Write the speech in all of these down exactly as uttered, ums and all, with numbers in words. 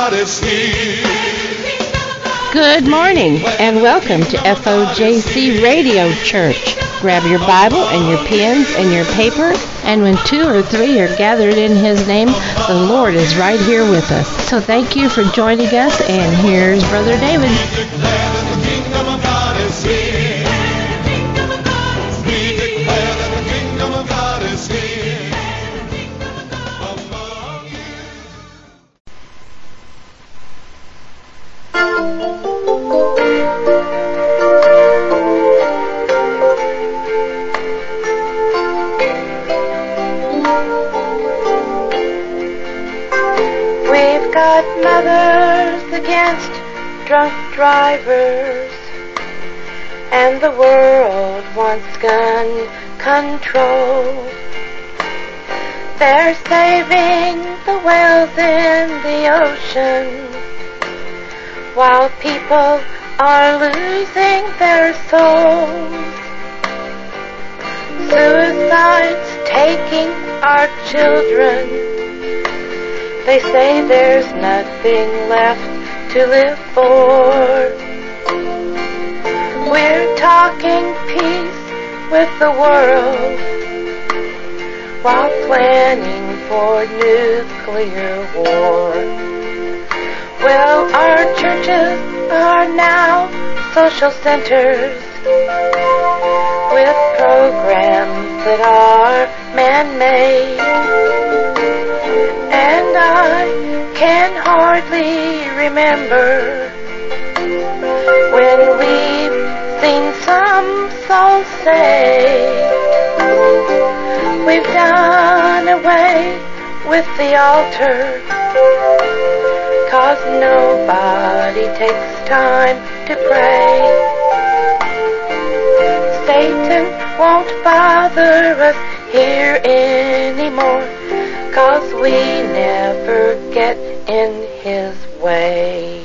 God is here. Good morning and welcome to F O J C Radio Church. Grab your Bible and your pens and your paper, and when two or three are gathered in His name, the Lord is right here with us. So thank you for joining us, and here's Brother David. Mothers against drunk drivers, and the world wants gun control. They're saving the whales in the ocean, while people are losing their souls. Suicide's taking our children. They say there's nothing left to live for. We're talking peace with the world while planning for nuclear war. Well, our churches are now social centers with programs that are man-made. And I can hardly remember when we've seen some souls say we've done away with the altar, 'cause nobody takes time to pray. Satan won't bother us here anymore, 'cause we never get in his way.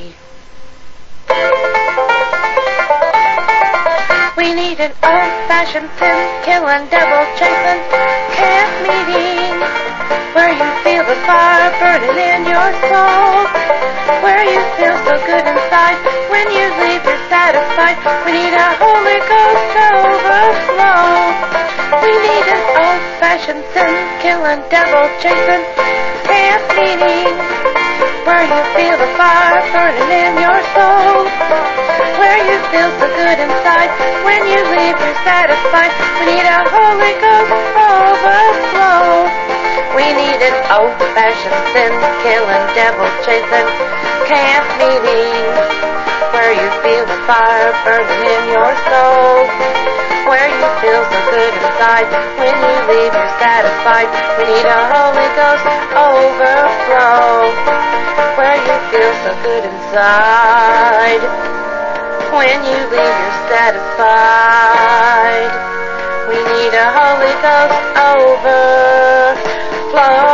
We need an old-fashioned sin-killing, devil-chasing camp meeting, where you feel the fire burning in your soul, where you feel so good inside. When you leave, you're satisfied. We need a Holy Ghost overflow. We need an old-fashioned sin-killing, devil-chasing camp meeting, where you feel the fire burning in your soul, where you feel so good inside. When you leave, you're satisfied. We need a Holy Ghost overflow. We need an old-fashioned sin-killing, devil-chasing camp meeting, where you feel the fire burning in your soul, where you feel so good inside. When you leave, you're satisfied. We need a Holy Ghost overflow, where you feel so good inside. When you leave, you're satisfied. We need a Holy Ghost overflow.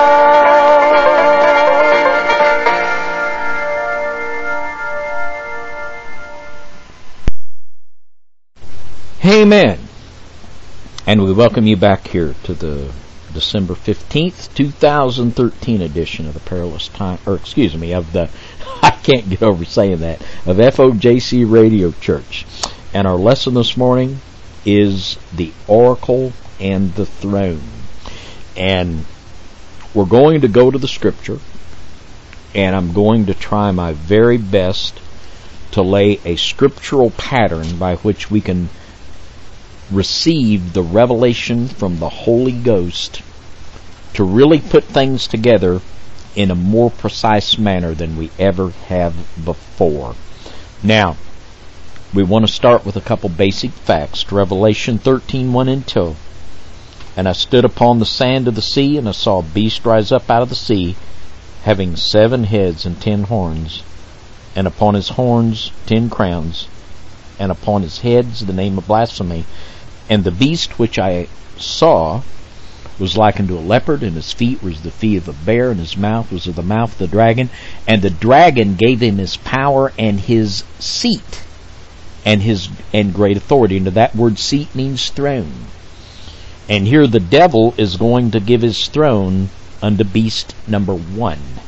Amen. And we welcome you back here to the December fifteenth, twenty thirteen edition of the Perilous Time, or excuse me, of the, I can't get over saying that, of F O J C Radio Church. And our lesson this morning is the Oracle and the Throne. And we're going to go to the Scripture, and I'm going to try my very best to lay a scriptural pattern by which we can receive the revelation from the Holy Ghost to really put things together in a more precise manner than we ever have before. Now, we want to start with a couple basic facts. Revelation thirteen, one and two. And I stood upon the sand of the sea, and I saw a beast rise up out of the sea, having seven heads and ten horns, and upon his horns ten crowns, and upon his heads the name of blasphemy. And the beast which I saw was like unto a leopard, and his feet was the feet of a bear, and his mouth was of the mouth of the dragon. And the dragon gave him his power and his seat, and his and great authority. And that word seat means throne. And here the devil is going to give his throne unto beast number one.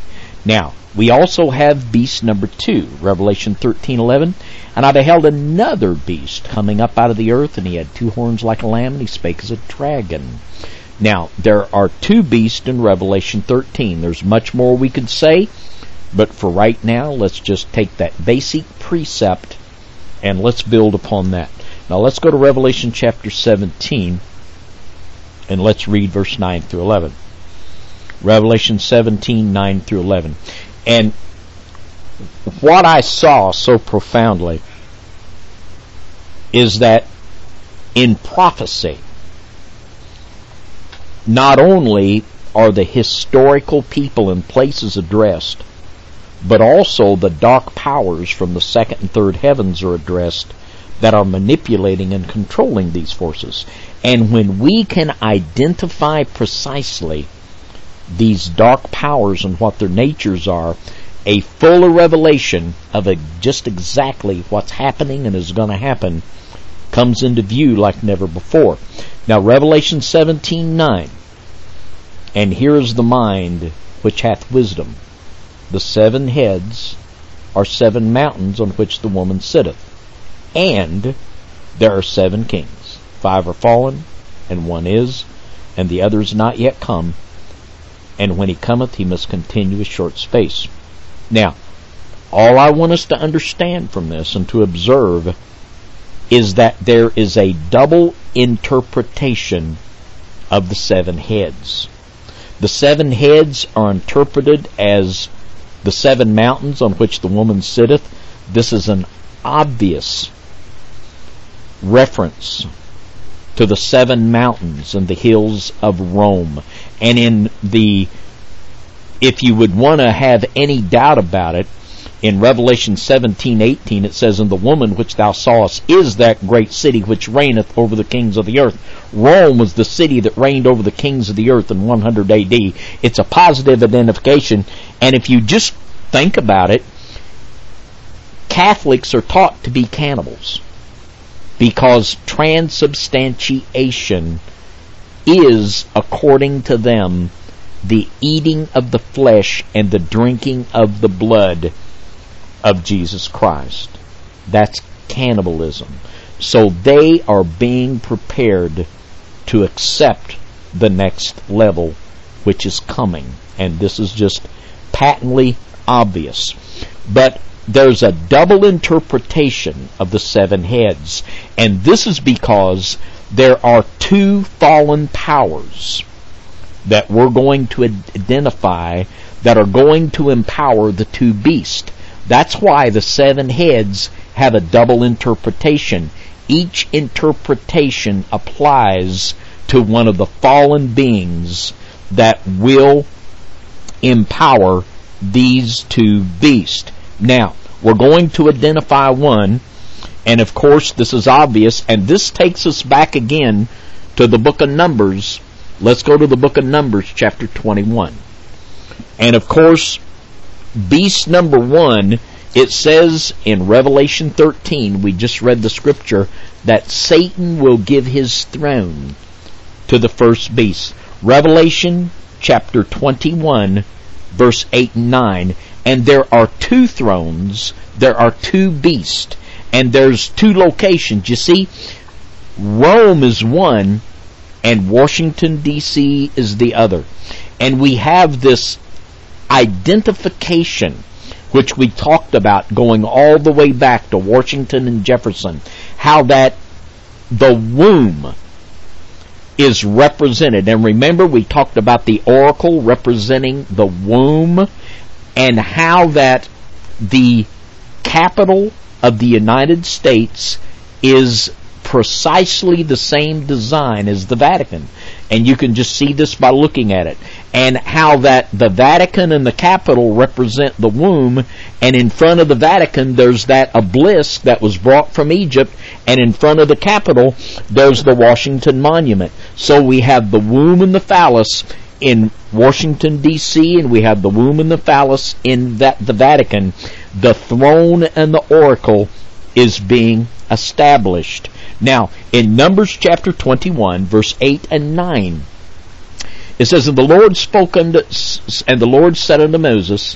Now, we also have beast number two, Revelation thirteen eleven. And I beheld another beast coming up out of the earth, and he had two horns like a lamb, and he spake as a dragon. Now, there are two beasts in Revelation thirteen. There's much more we could say, but for right now, let's just take that basic precept and let's build upon that. Now, let's go to Revelation chapter seventeen, and let's read verse nine through eleven. Revelation seventeen, nine through eleven. And what I saw so profoundly is that in prophecy, not only are the historical people and places addressed, but also the dark powers from the second and third heavens are addressed that are manipulating and controlling these forces. And when we can identify precisely these dark powers and what their natures are, a fuller revelation of a, just exactly what's happening and is going to happen comes into view like never before. Now, Revelation seventeen nine. And here is the mind which hath wisdom. The seven heads are seven mountains on which the woman sitteth. And there are seven kings. Five are fallen, and one is, and the other is not yet come. And when he cometh, he must continue a short space. Now, all I want us to understand from this and to observe is that there is a double interpretation of the seven heads. The seven heads are interpreted as the seven mountains on which the woman sitteth. This is an obvious reference to the seven mountains and the hills of Rome. And in the, if you would want to have any doubt about it, in Revelation seventeen eighteen it says, And the woman which thou sawest is that great city which reigneth over the kings of the earth. Rome was the city that reigned over the kings of the earth in one hundred A D. It's a positive identification. And if you just think about it, Catholics are taught to be cannibals, because transubstantiation is, according to them, the eating of the flesh and the drinking of the blood of Jesus Christ. That's cannibalism. So they are being prepared to accept the next level, which is coming. And this is just patently obvious. But there's a double interpretation of the seven heads. And this is because there are two fallen powers that we're going to identify that are going to empower the two beasts. That's why the seven heads have a double interpretation. Each interpretation applies to one of the fallen beings that will empower these two beasts. Now, we're going to identify one, and of course this is obvious, and this takes us back again to the book of Numbers. Let's go to the book of Numbers, chapter twenty-one. And of course, beast number one, it says in Revelation thirteen, we just read the scripture, that Satan will give his throne to the first beast. Revelation chapter twenty-one, verse eight and nine. And there are two thrones, there are two beasts, and there's two locations. You see, Rome is one, and Washington, D C is the other. And we have this identification, which we talked about going all the way back to Washington and Jefferson, how that the womb is represented. And remember, we talked about the oracle representing the womb, and how that the capital of the United States is precisely the same design as the Vatican. And you can just see this by looking at it. And how that the Vatican and the Capitol represent the womb, and in front of the Vatican there's that obelisk that was brought from Egypt, and in front of the Capitol there's the Washington Monument. So we have the womb and the phallus in Washington, D C, and we have the womb and the phallus in that, the Vatican. The throne and the oracle is being established. Now, in Numbers chapter twenty-one, verse eight and nine, it says, And the Lord spoke unto, and the Lord said unto Moses,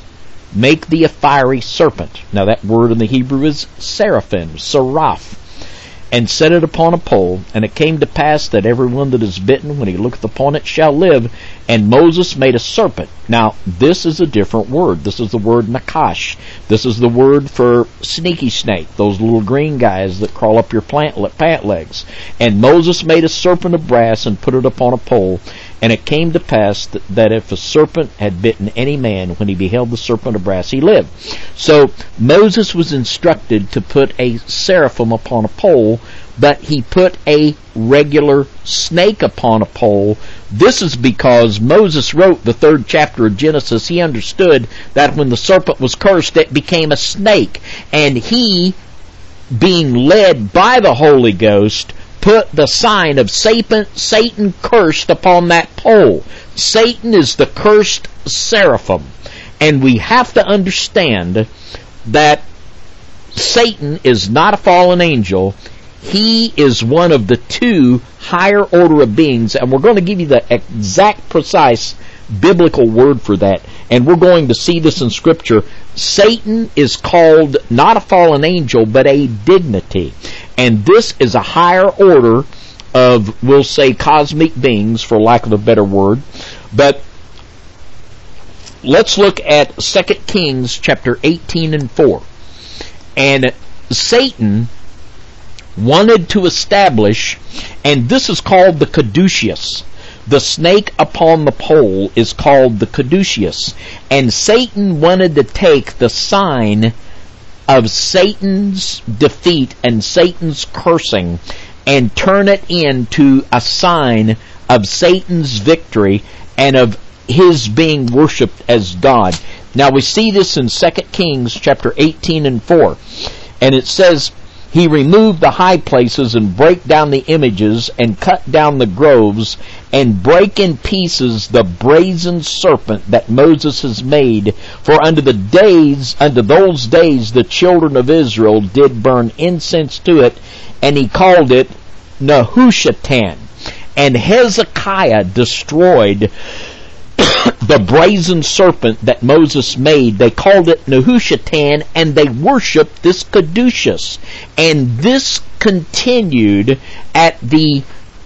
make thee a fiery serpent. Now that word in the Hebrew is seraphim, seraph. And set it upon a pole. And it came to pass that every one that is bitten, when he looketh upon it, shall live. And Moses made a serpent. Now, this is a different word. This is the word nakash. This is the word for sneaky snake, those little green guys that crawl up your plant, pant legs. And Moses made a serpent of brass and put it upon a pole. And it came to pass that, that if a serpent had bitten any man, when he beheld the serpent of brass, he lived. So Moses was instructed to put a seraphim upon a pole, but he put a regular snake upon a pole. This is because Moses wrote the third chapter of Genesis. He understood that when the serpent was cursed, it became a snake. And he, being led by the Holy Ghost, put the sign of Satan, Satan cursed upon that pole. Satan is the cursed seraphim. And we have to understand that Satan is not a fallen angel. He is one of the two higher order of beings, and we're going to give you the exact, precise biblical word for that. And we're going to see this in Scripture. Satan is called not a fallen angel, but a dignity. And this is a higher order of, we'll say, cosmic beings, for lack of a better word. But let's look at Second Kings chapter eighteen and four. And Satan wanted to establish, and this is called the caduceus. The snake upon the pole is called the caduceus. And Satan wanted to take the sign of Satan's defeat and Satan's cursing and turn it into a sign of Satan's victory and of his being worshipped as God. Now we see this in Second Kings chapter eighteen and four. And it says, he removed the high places and brake down the images and cut down the groves and brake in pieces the brazen serpent that Moses has made. For unto the days, unto those days the children of Israel did burn incense to it, and he called it Nehushtan. And Hezekiah destroyed the brazen serpent that Moses made. They called it Nehushtan, and they worshipped this caduceus. And this continued at the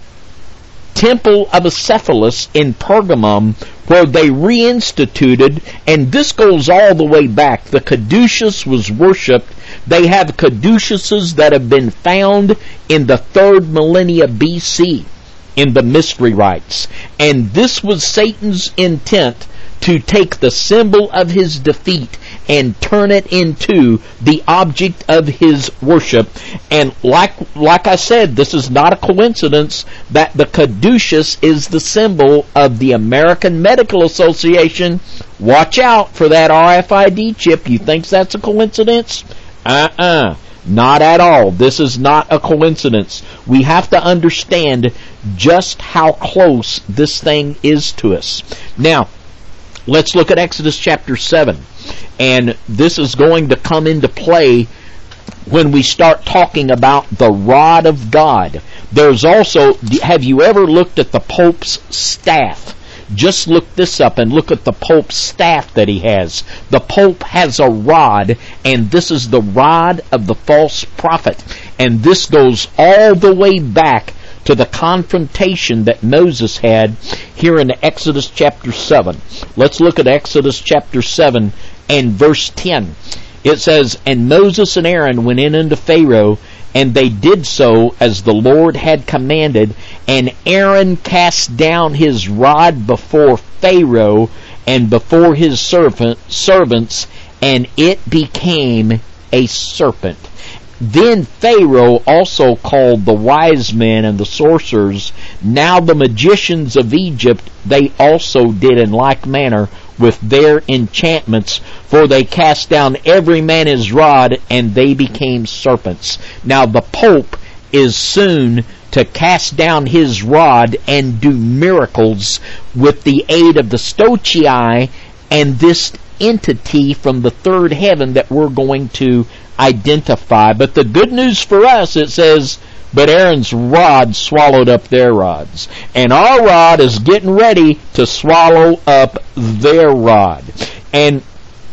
temple of Acephalus in Pergamum, where they reinstituted, and this goes all the way back. The caduceus was worshipped. They have caduceuses that have been found in the third millennia B C in the mystery rites. And this was Satan's intent, to take the symbol of his defeat and turn it into the object of his worship. And like like I said, this is not a coincidence that the caduceus is the symbol of the American Medical Association. Watch out for that R F I D chip. You think that's a coincidence? Uh-uh. Not at all. This is not a coincidence. We have to understand just how close this thing is to us. Now, let's look at Exodus chapter seven. And this is going to come into play when we start talking about the rod of God. There's also, have you ever looked at the Pope's staff? Just look this up and look at the Pope's staff that he has. The Pope has a rod, and this is the rod of the false prophet. And this goes all the way back to the confrontation that Moses had here in Exodus chapter seven. Let's look at Exodus chapter seven and verse ten. It says, And Moses and Aaron went in unto Pharaoh, and they did so as the Lord had commanded. And Aaron cast down his rod before Pharaoh and before his servant, servants, and it became a serpent. Then Pharaoh also called the wise men and the sorcerers. Now the magicians of Egypt, they also did in like manner with their enchantments, for they cast down every man his rod, and they became serpents. Now the Pope is soon to cast down his rod and do miracles with the aid of the Stoichii and this entity from the third heaven that we're going to identify. But the good news for us, it says, but Aaron's rod swallowed up their rods. And our rod is getting ready to swallow up their rod. And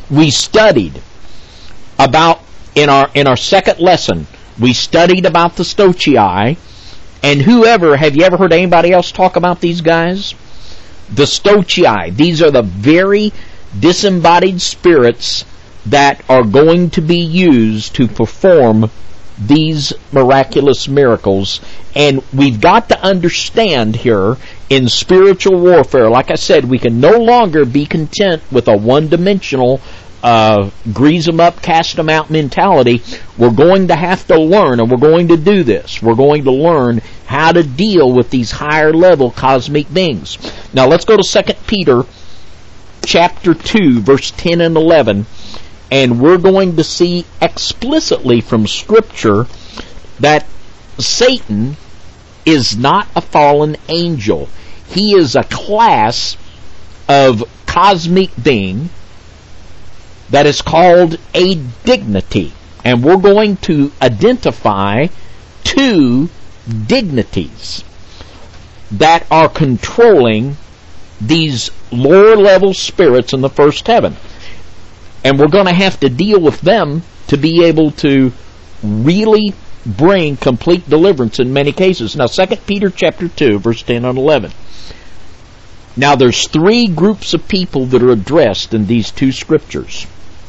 we studied about, in our in our second lesson, we studied about the Stoichii, and whoever, have you ever heard anybody else talk about these guys? The Stoichii. These are the very disembodied spirits that are going to be used to perform these miraculous miracles. And we've got to understand here in spiritual warfare, like I said, we can no longer be content with a one-dimensional uh, grease them up, cast them out mentality. We're going to have to learn, and we're going to do this. We're going to learn how to deal with these higher level cosmic beings. Now let's go to Second Peter chapter two, verse ten and eleven. And we're going to see explicitly from Scripture that Satan is not a fallen angel. He is a class of cosmic being that is called a dignity. And we're going to identify two dignities that are controlling these lower level spirits in the first heaven. And we're going to have to deal with them to be able to really bring complete deliverance in many cases. Now, Second Peter chapter two, verse ten and eleven. Now, there's three groups of people that are addressed in these two scriptures.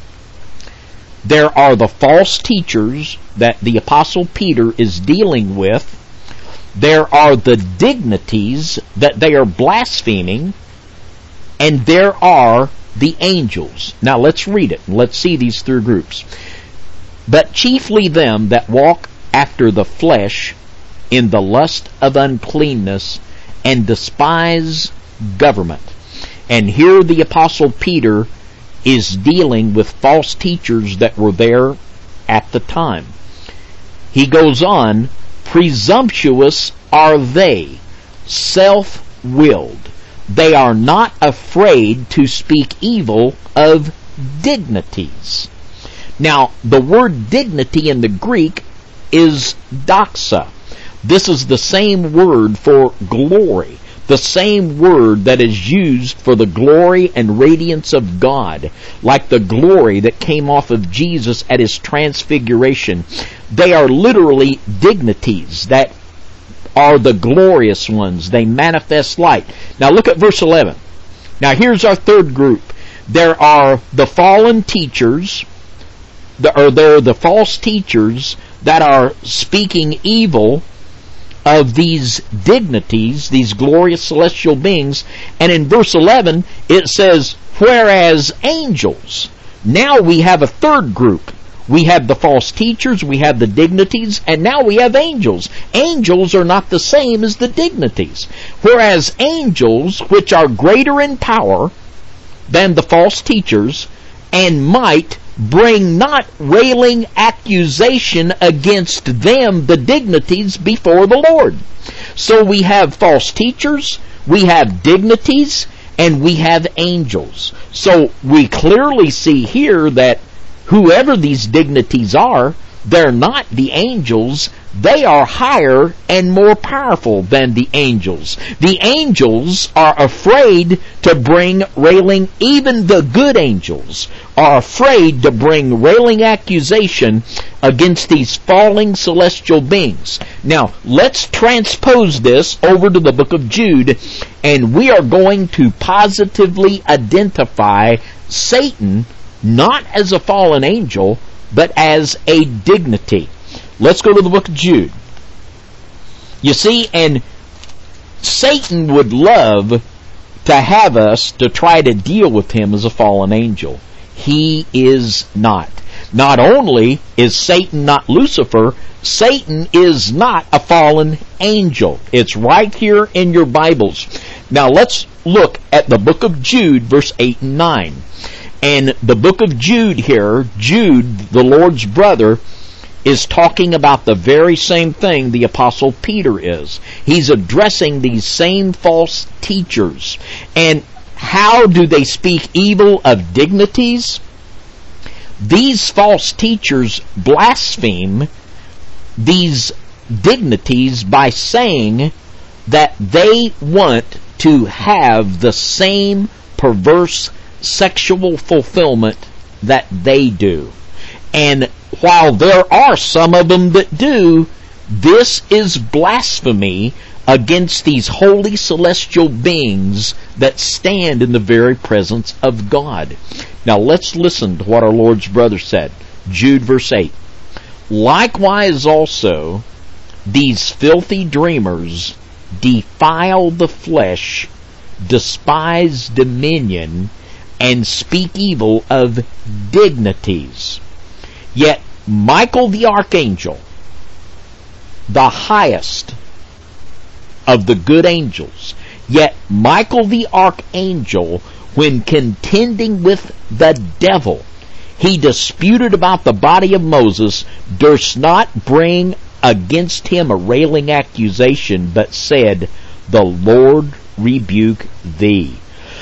There are the false teachers that the Apostle Peter is dealing with. There are the dignities that they are blaspheming. And there are the angels. Now let's read it, and let's see these three groups. But chiefly them that walk after the flesh in the lust of uncleanness and despise government. And here the Apostle Peter is dealing with false teachers that were there at the time. He goes on, presumptuous are they, self-willed. They are not afraid to speak evil of dignities. Now, the word dignity in the Greek is doxa. This is the same word for glory, the same word that is used for the glory and radiance of God, like the glory that came off of Jesus at His transfiguration. They are literally dignities that are the glorious ones. They manifest light. Now look at verse eleven. Now here's our third group. There are the fallen teachers, or there are the false teachers that are speaking evil of these dignities, these glorious celestial beings. And in verse eleven it says, whereas angels. Now we have a third group. We have the false teachers, we have the dignities, and now we have angels. Angels are not the same as the dignities. Whereas angels, which are greater in power than the false teachers, and might bring not railing accusation against them, the dignities, before the Lord. So we have false teachers, we have dignities, and we have angels. So we clearly see here that whoever these dignities are, they're not the angels. They are higher and more powerful than the angels. The angels are afraid to bring railing. Even the good angels are afraid to bring railing accusation against these falling celestial beings. Now, let's transpose this over to the book of Jude, and we are going to positively identify Satan not as a fallen angel, but as a dignity. Let's go to the book of Jude. You see, and Satan would love to have us to try to deal with him as a fallen angel. He is not. Not only is Satan not Lucifer, Satan is not a fallen angel. It's right here in your Bibles. Now let's look at the book of Jude, verse eight and nine. And the book of Jude here, Jude, the Lord's brother, is talking about the very same thing the Apostle Peter is. He's addressing these same false teachers. And how do they speak evil of dignities? These false teachers blaspheme these dignities by saying that they want to have the same perverse sexual fulfillment that they do. And while there are some of them that do, this is blasphemy against these holy celestial beings that stand in the very presence of God. Now let's listen to what our Lord's brother said. Jude verse eight. Likewise also, these filthy dreamers defile the flesh, despise dominion, and speak evil of dignities. Yet Michael the archangel, the highest of the good angels, yet Michael the archangel, when contending with the devil, he disputed about the body of Moses, durst not bring against him a railing accusation, but said, the Lord rebuke thee.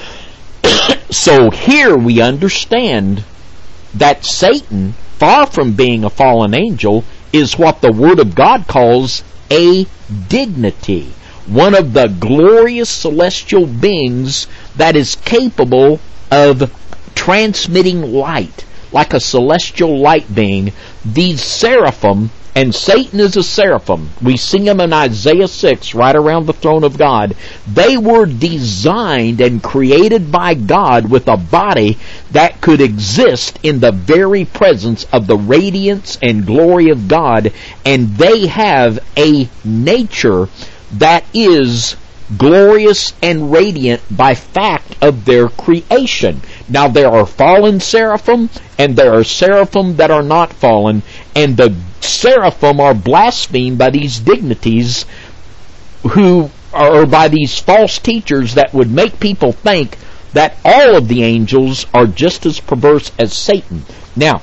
So here we understand that Satan, far from being a fallen angel, is what the Word of God calls a dignity. One of the glorious celestial beings that is capable of transmitting light, like a celestial light being. These seraphim, and Satan is a seraphim. We see him in Isaiah six, right around the throne of God. They were designed and created by God with a body that could exist in the very presence of the radiance and glory of God, and they have a nature that is glorious and radiant by fact of their creation. Now there are fallen seraphim, and there are seraphim that are not fallen, and the seraphim are blasphemed by these dignities who are, or by these false teachers that would make people think that all of the angels are just as perverse as Satan. Now,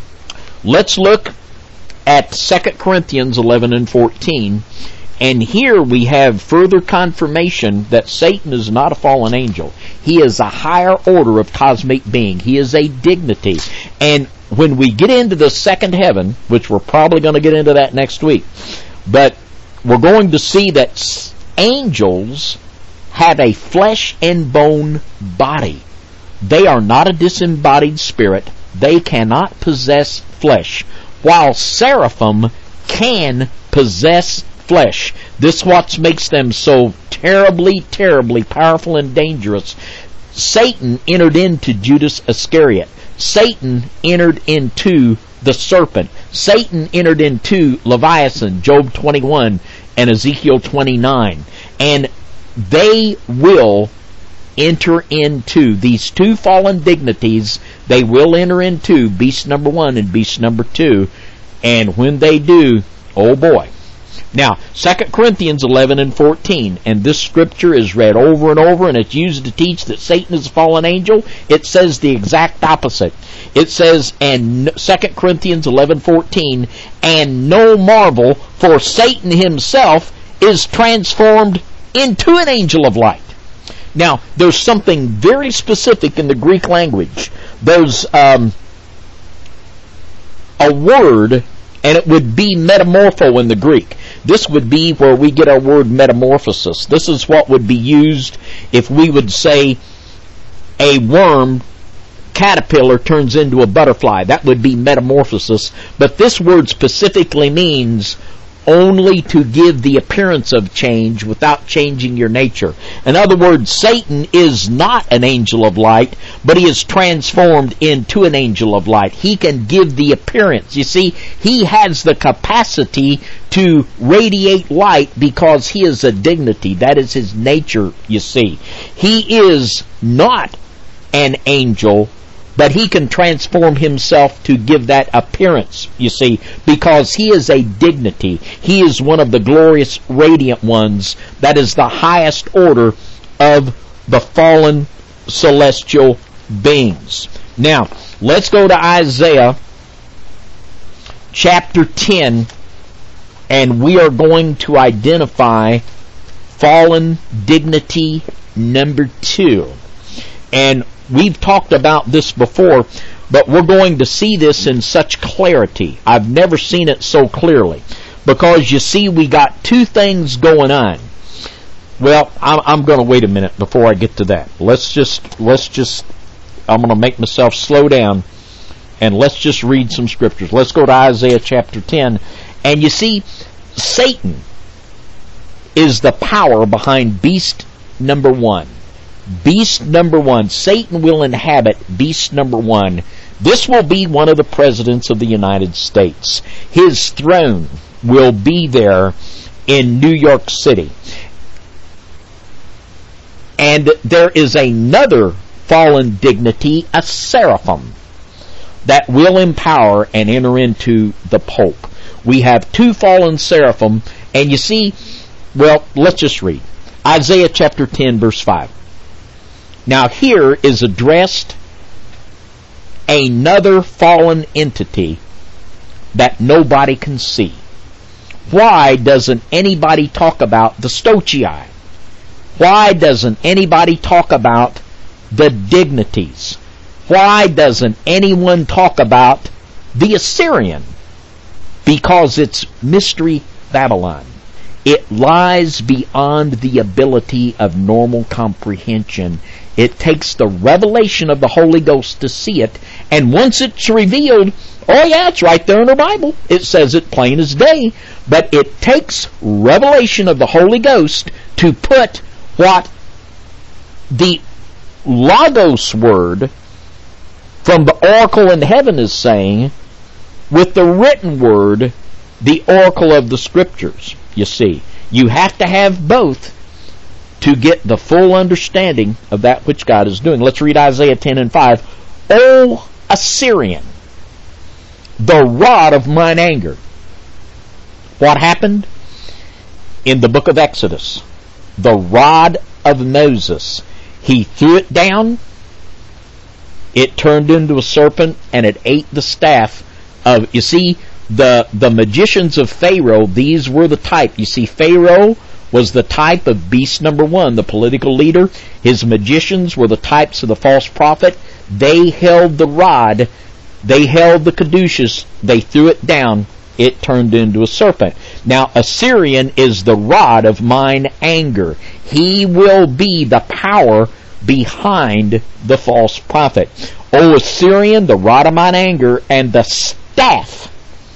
let's look at Second Corinthians eleven and fourteen. And here we have further confirmation that Satan is not a fallen angel. He is a higher order of cosmic being. He is a dignity. And when we get into the second heaven, which we're probably going to get into that next week, but we're going to see that angels have a flesh and bone body. They are not a disembodied spirit. They cannot possess flesh, while seraphim can possess flesh. This what makes them so terribly, terribly powerful and dangerous. Satan entered into Judas Iscariot. Satan entered into the serpent. Satan entered into Leviathan, Job twenty-one and Ezekiel twenty-nine. And they will enter into these two fallen dignities. They will enter into beast number one and beast number two. And when they do, oh boy. Now, Second Corinthians eleven and fourteen, and this scripture is read over and over, and it's used to teach that Satan is a fallen angel. It says the exact opposite. It says, and Second Corinthians eleven fourteen, and no marvel, for Satan himself is transformed into an angel of light. Now, there's something very specific in the Greek language. There's um, a word, and it would be metamorpho in the Greek. This would be where we get our word metamorphosis. This is what would be used if we would say a worm caterpillar turns into a butterfly. That would be metamorphosis. But this word specifically means only to give the appearance of change without changing your nature. In other words, Satan is not an angel of light, but he is transformed into an angel of light. He can give the appearance. You see, he has the capacity to radiate light because he is a dignity. That is his nature, you see. He is not an angel, but he can transform himself to give that appearance, you see, because he is a dignity. He is one of the glorious radiant ones. That is the highest order of the fallen celestial beings. Now, let's go to Isaiah chapter ten, and we are going to identify fallen dignity number two. And we've talked about this before, but we're going to see this in such clarity. I've never seen it so clearly. Because you see, we got two things going on. Well, I'm, I'm going to wait a minute before I get to that. Let's just, let's just, I'm going to make myself slow down And let's just read some scriptures. Let's go to Isaiah chapter ten. And you see, Satan is the power behind beast number one. Beast number one. Satan will inhabit beast number one. This will be one of the presidents of the United States. His throne will be there in New York City. And there is another fallen dignity, a seraphim, that will empower and enter into the Pope. We have two fallen seraphim, and you see, well, let's just read. Isaiah chapter ten, verse five. Now here is addressed another fallen entity that nobody can see. Why doesn't anybody talk about the Stochii? Why doesn't anybody talk about the dignities? Why doesn't anyone talk about the Assyrian? Because it's Mystery Babylon. It lies beyond the ability of normal comprehension. It takes the revelation of the Holy Ghost to see it, and once it's revealed, oh yeah, it's right there in the Bible. It says it plain as day. But it takes revelation of the Holy Ghost to put what the Logos word from the oracle in heaven is saying with the written word, the oracle of the Scriptures. You see, you have to have both to get the full understanding of that which God is doing. Let's read Isaiah ten and five. O Assyrian, the rod of mine anger. What happened? In the book of Exodus, the rod of Moses, he threw it down, it turned into a serpent, and it ate the staff of, you see, the, the magicians of Pharaoh, these were the type. You see, Pharaoh was the type of beast number one, the political leader. His magicians were the types of the false prophet. They held the rod, they held the caduceus, they threw it down, it turned into a serpent. Now, Assyrian is the rod of mine anger. He will be the power behind the false prophet. O Assyrian, the rod of mine anger, and the staff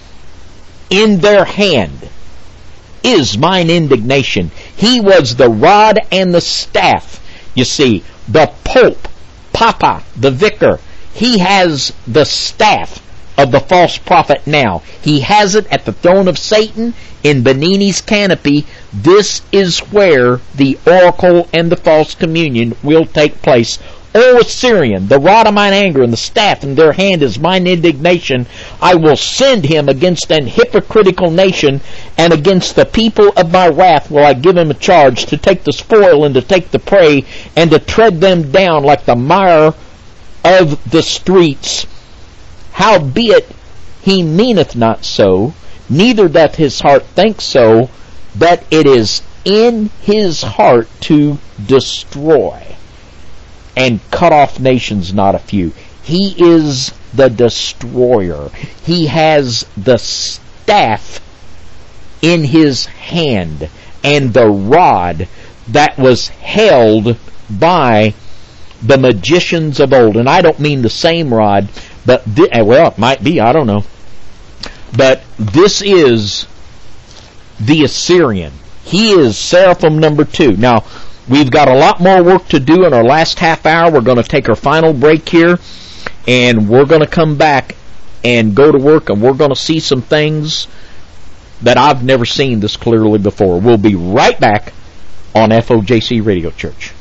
in their hand is mine indignation. He was the rod and the staff. You see, the Pope, Papa, the vicar, he has the staff of the false prophet now. He has it at the throne of Satan in Benini's canopy. This is where the oracle and the false communion will take place. O Assyrian, the rod of mine anger and the staff in their hand is mine indignation. I will send him against an hypocritical nation, and against the people of my wrath will I give him a charge to take the spoil and to take the prey, and to tread them down like the mire of the streets. Howbeit he meaneth not so, neither doth his heart think so, but it is in his heart to destroy and cut off nations not a few. He is the destroyer. He has the staff in his hand and the rod that was held by the magicians of old. And I don't mean the same rod, but th- well, it might be, I don't know. But this is the Assyrian. He is seraphim number two. Now, we've got a lot more work to do in our last half hour. We're going to take our final break here, and we're going to come back and go to work, and we're going to see some things that I've never seen this clearly before. We'll be right back on F O J C Radio Church.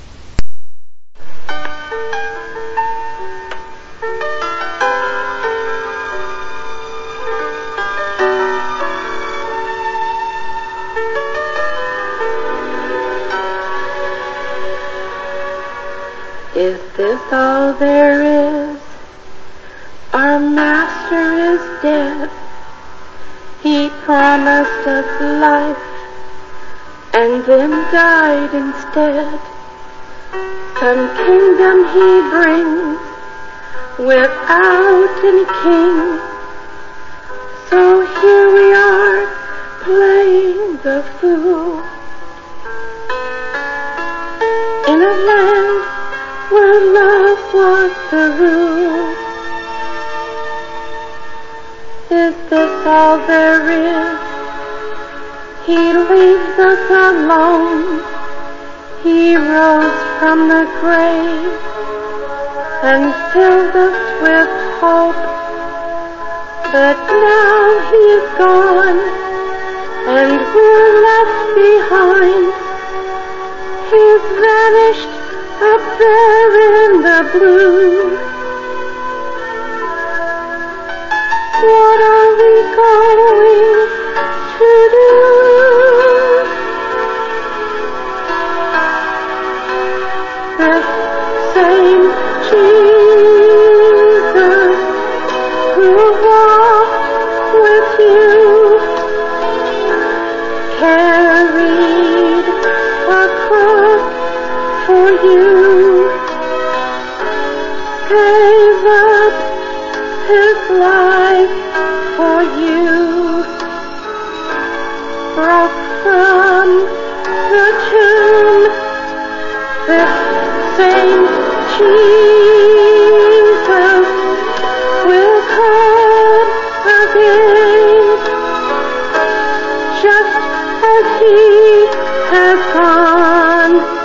Is this all there is? Our Master is dead. He promised us life and then died instead. Some kingdom he brings without any king. So here we are playing the fool in a land where love was the rule. Is this all there is? He leaves us alone. He rose from the grave and filled us with hope. But now he's gone and we're left behind. He's vanished up there in the blue. What are we going to do? This same Jesus who walked with you carried a cross for you, gave up his life for you, broke from the tomb. This same Jesus will come again, just as he has gone.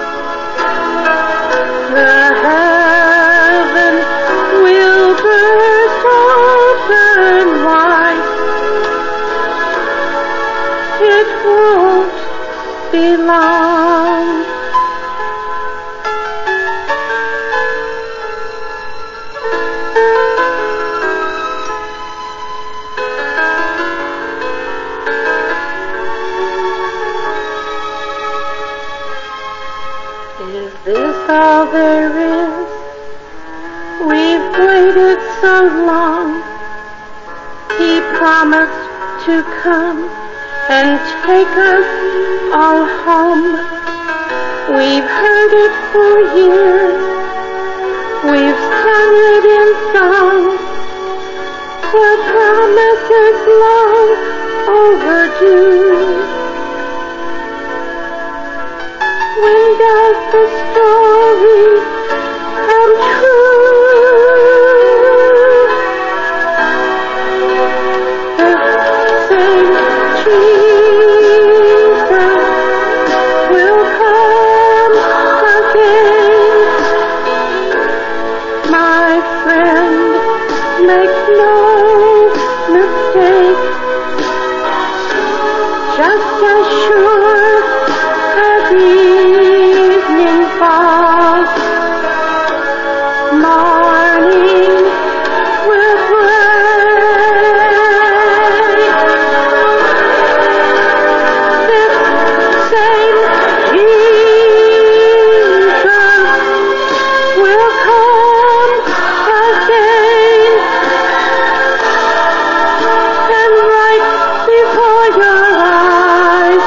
The heavens will burst open wide. It won't be long. Is this all there is? We've waited so long. He promised to come and take us all home. We've heard it for years. We've sung it in song. The promise is long overdue. When does the story come true? The same Jesus will come again. My friend, make no mistake. Just as sure as evening falls, morning will break. This same Jesus will come again, and right before your eyes,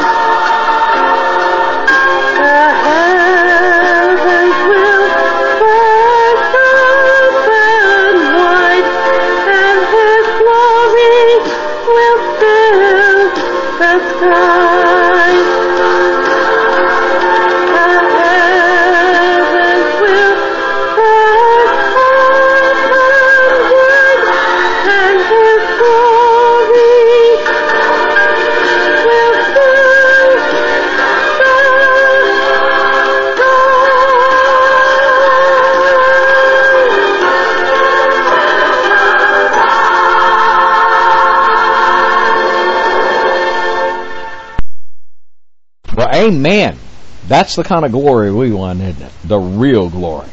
the heavens will burst open wide, and his glory will fill the skies. The heavens will burst open wide, and his glory will fill the Well, amen. That's the kind of glory we want, isn't it? The real glory.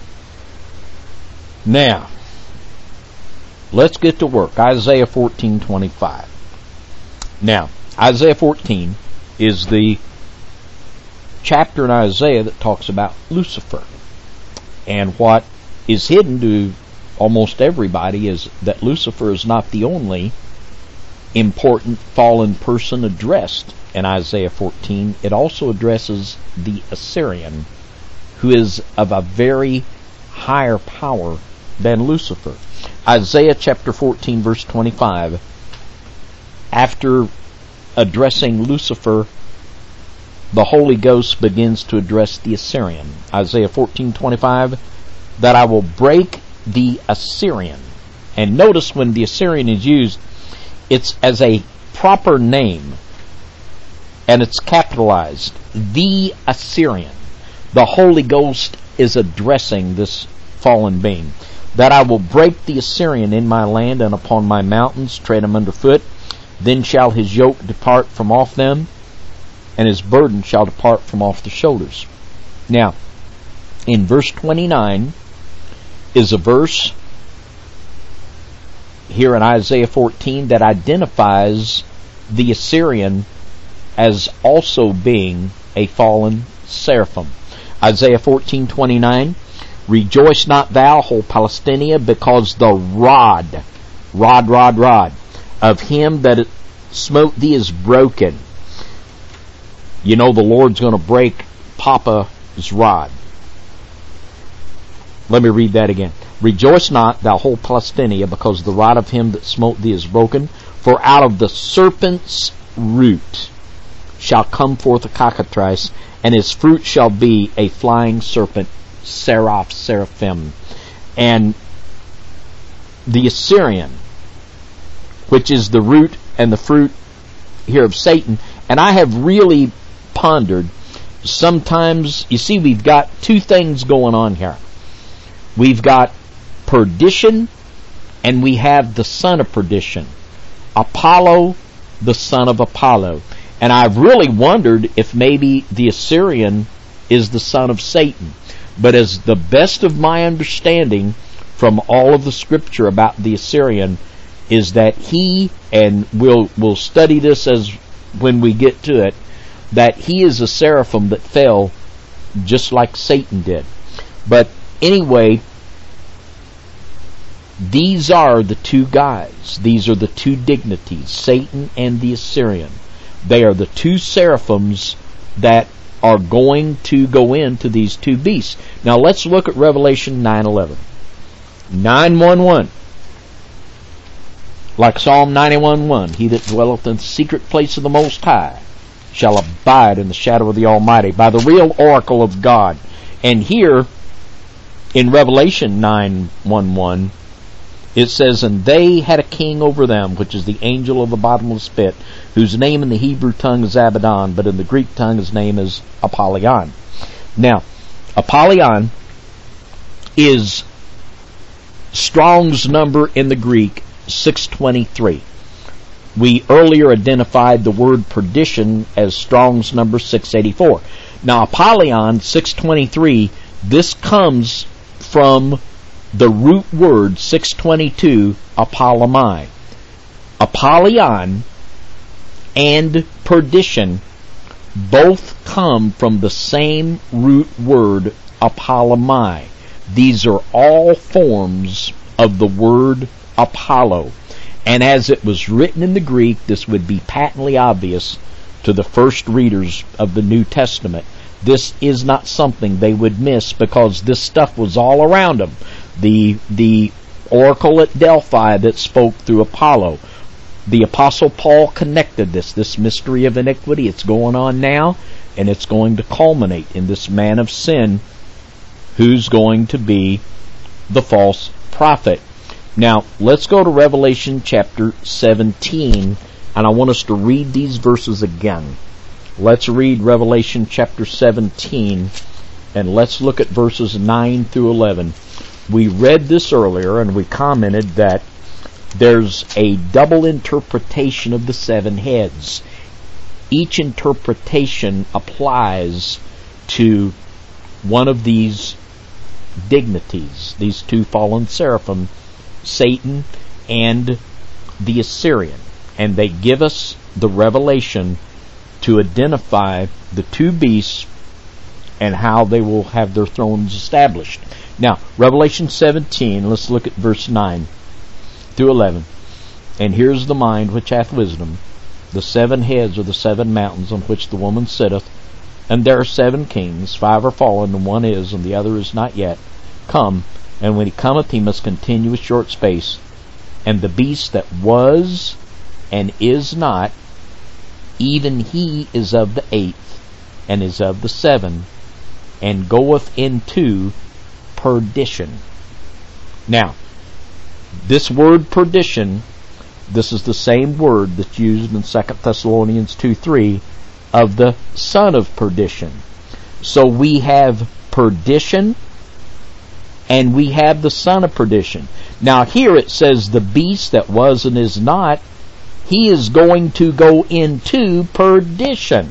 Now, let's get to work. Isaiah fourteen twenty-five. Now, Isaiah fourteen is the chapter in Isaiah that talks about Lucifer. And what is hidden to almost everybody is that Lucifer is not the only important fallen person addressed in Isaiah fourteen. It also addresses the Assyrian, who is of a very higher power than Lucifer. Isaiah chapter fourteen verse twenty-five, after addressing Lucifer, the Holy Ghost begins to address the Assyrian. Isaiah fourteen twenty-five, that I will break the Assyrian. And notice when the Assyrian is used, it's as a proper name, and it's capitalized. The Assyrian. The Holy Ghost is addressing this fallen being. That I will break the Assyrian in my land and upon my mountains, tread him underfoot. Then shall his yoke depart from off them, and his burden shall depart from off their shoulders. Now, in verse twenty-nine is a verse here in Isaiah fourteen that identifies the Assyrian as also being a fallen seraphim. Isaiah fourteen twenty-nine, rejoice not thou, whole Palestina, because the rod, rod, rod, rod, of him that smote thee is broken. You know the Lord's going to break Papa's rod. Let me read that again. Rejoice not, thou whole Palestina, because the rod of him that smote thee is broken. For out of the serpent's root shall come forth a cockatrice, and his fruit shall be a flying serpent, seraph, seraphim. And the Assyrian, which is the root and the fruit here of Satan, and I have really pondered, sometimes, you see, we've got two things going on here. We've got perdition, and we have the son of perdition. Apollo, the son of Apollo. And I've really wondered if maybe the Assyrian is the son of Satan. But as the best of my understanding from all of the scripture about the Assyrian is that he, and we'll we'll study this as when we get to it, that he is a seraphim that fell just like Satan did. But anyway, these are the two guys. These are the two dignities, Satan and the Assyrian. They are the two seraphims that are going to go into these two beasts. Now let's look at Revelation nine eleven. nine eleven. Like Psalm ninety-one one, he that dwelleth in the secret place of the Most High shall abide in the shadow of the Almighty, by the real oracle of God. And here, in Revelation nine eleven, it says, and they had a king over them, which is the angel of the bottomless pit, whose name in the Hebrew tongue is Abaddon, but in the Greek tongue his name is Apollyon. Now, Apollyon is Strong's number in the Greek, six twenty-three. We earlier identified the word perdition as Strong's number six eighty-four. Now, Apollyon, six twenty-three, this comes from the root word six twenty-two, apollomai. Apollyon and perdition both come from the same root word, apollomai. These are all forms of the word Apollo. And as it was written in the Greek, this would be patently obvious to the first readers of the New Testament. This is not something they would miss because this stuff was all around them. The, the oracle at Delphi that spoke through Apollo. The Apostle Paul connected this, this mystery of iniquity. It's going on now, and it's going to culminate in this man of sin who's going to be the false prophet. Now, let's go to Revelation chapter seventeen, and I want us to read these verses again. Let's read Revelation chapter seventeen, and let's look at verses nine through eleven. We read this earlier, and we commented that there's a double interpretation of the seven heads. Each interpretation applies to one of these dignities, these two fallen seraphim, Satan and the Assyrian. And they give us the revelation to identify the two beasts and how they will have their thrones established. Now, Revelation seventeen, let's look at verse nine through eleven. And here's the mind which hath wisdom. The seven heads are the seven mountains on which the woman sitteth, and there are seven kings. Five are fallen, and one is, and the other is not yet come. And when he cometh, he must continue a short space. And the beast that was and is not, even he is of the eighth, and is of the seven, and goeth into perdition. Now, this word perdition This is the same word that's used in Second Thessalonians two three of the son of perdition. So we have perdition and we have the son of perdition. Now here it says the beast that was and is not, he is going to go into perdition.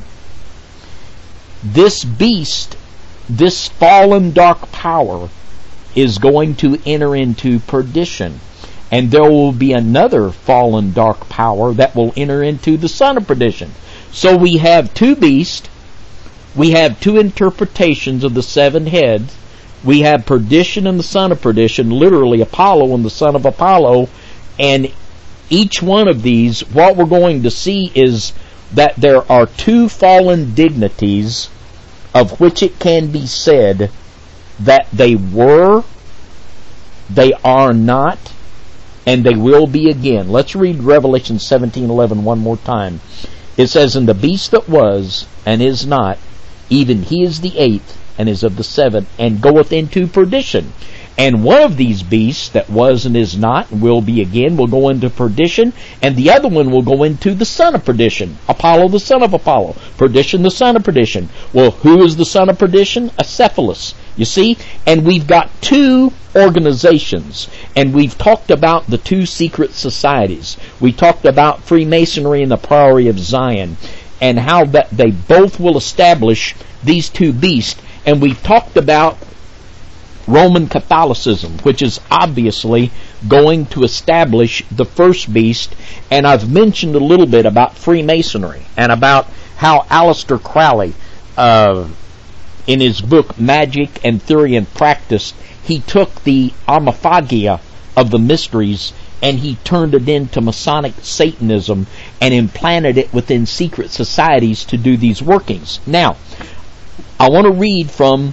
This beast, this fallen dark power, is going to enter into perdition. And there will be another fallen dark power that will enter into the son of perdition. So we have two beasts. We have two interpretations of the seven heads. We have perdition and the son of perdition, literally Apollo and the son of Apollo. And each one of these, what we're going to see is that there are two fallen dignities of which it can be said that they were, they are not, and they will be again. Let's read Revelation seventeen eleven one more time. It says, "And the beast that was and is not, even he is the eighth, and is of the seven, and goeth into perdition. And one of these beasts that was and is not, and will be again, will go into perdition, and the other one will go into the son of perdition. Apollo, the son of Apollo. Perdition, the son of perdition." Well, who is the son of perdition? Acephalus. You see? And we've got two organizations, and we've talked about the two secret societies. We talked about Freemasonry and the Priory of Zion, and how that they both will establish these two beasts. And we've talked about Roman Catholicism, which is obviously going to establish the first beast. And I've mentioned a little bit about Freemasonry and about how Aleister Crowley, uh, in his book Magic and Theory and Practice, he took the Armaphagia of the mysteries and he turned it into Masonic Satanism and implanted it within secret societies to do these workings. Now, I want to read from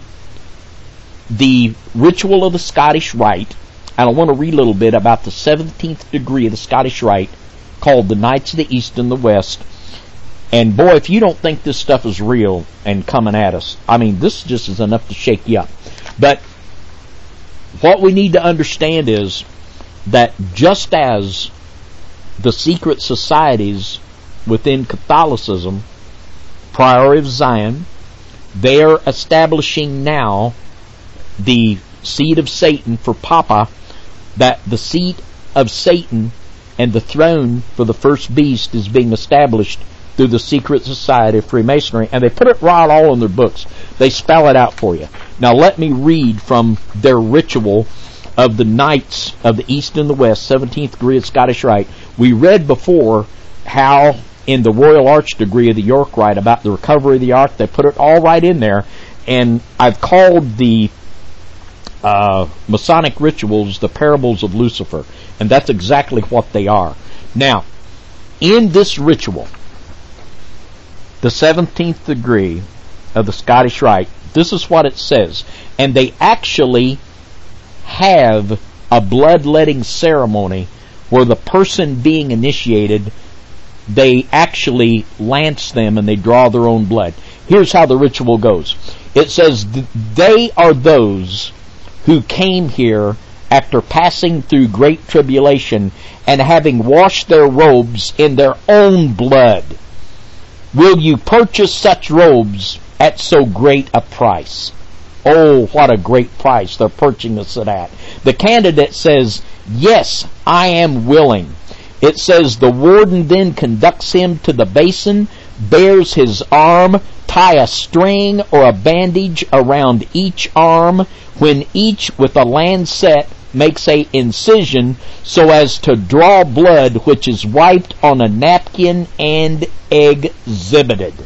the Ritual of the Scottish Rite, and I want to read a little bit about the seventeenth degree of the Scottish Rite, called the Knights of the East and the West. And boy, if you don't think this stuff is real and coming at us, I mean, this just is enough to shake you up. But what we need to understand is that just as the secret societies within Catholicism, Priory of Zion, they are establishing now the seed of Satan for Papa, that the seat of Satan and the throne for the first beast is being established through the secret society of Freemasonry, and they put it right all in their books. They spell it out for you. Now let me read from their ritual of the Knights of the East and the West, seventeenth degree of Scottish Rite. We read before how in the Royal Arch degree of the York Rite about the recovery of the Ark. They put it all right in there, and I've called the uh, Masonic rituals the parables of Lucifer, and that's exactly what they are. Now, in this ritual, the seventeenth degree of the Scottish Rite, this is what it says. And they actually have a bloodletting ceremony where the person being initiated, they actually lance them and they draw their own blood. Here's how the ritual goes. It says, "They are those who came here after passing through great tribulation and having washed their robes in their own blood. Will you purchase such robes at so great a price?" Oh, what a great price they're purchasing us at. The candidate says, "Yes, I am willing." It says, the warden then conducts him to the basin, bears his arm, tie a string or a bandage around each arm, when each with a lancet makes a incision so as to draw blood, which is wiped on a napkin and exhibited.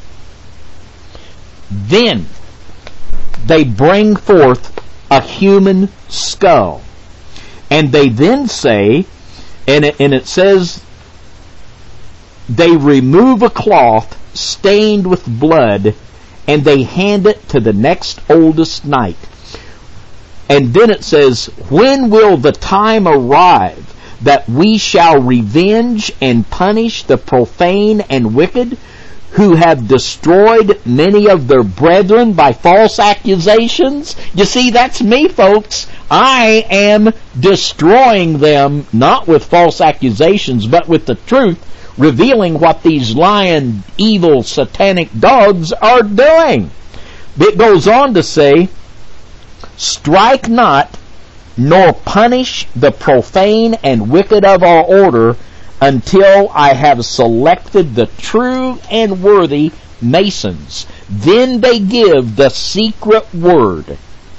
Then they bring forth a human skull, and they then say, and it, and it says, they remove a cloth stained with blood, and they hand it to the next oldest knight. And then it says, when will the time arrive that we shall revenge and punish the profane and wicked? who have destroyed many of their brethren by false accusations. You see, that's me, folks. I am destroying them, not with false accusations, but with the truth, revealing what these lying, evil, satanic dogs are doing. It goes on to say, strike not, nor punish the profane and wicked of our order, until I have selected the true and worthy masons. Then they give the secret word.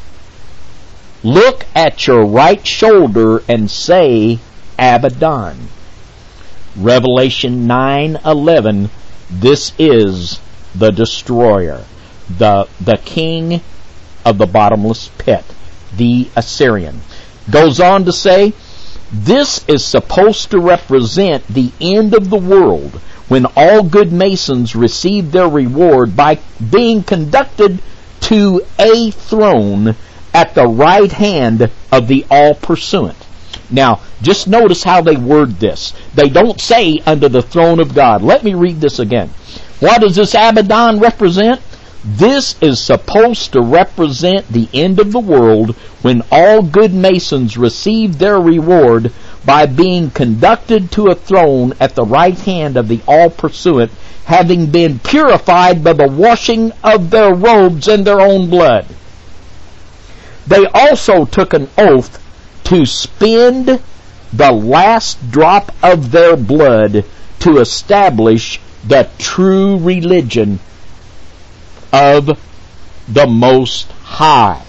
Look at your right shoulder and say, Abaddon. Revelation nine eleven, this is the destroyer, the, the king of the bottomless pit, the Assyrian. Goes on to say, this is supposed to represent the end of the world, when all good masons receive their reward by being conducted to a throne at the right hand of the all-pursuant. Now, just notice how they word this. They don't say under the throne of God. Let me read this again. What does this Abaddon represent? This is supposed to represent the end of the world, when all good masons receive their reward by being conducted to a throne at the right hand of the all-pursuant, having been purified by the washing of their robes in their own blood. They also took an oath to spend the last drop of their blood to establish the true religion of the Most High.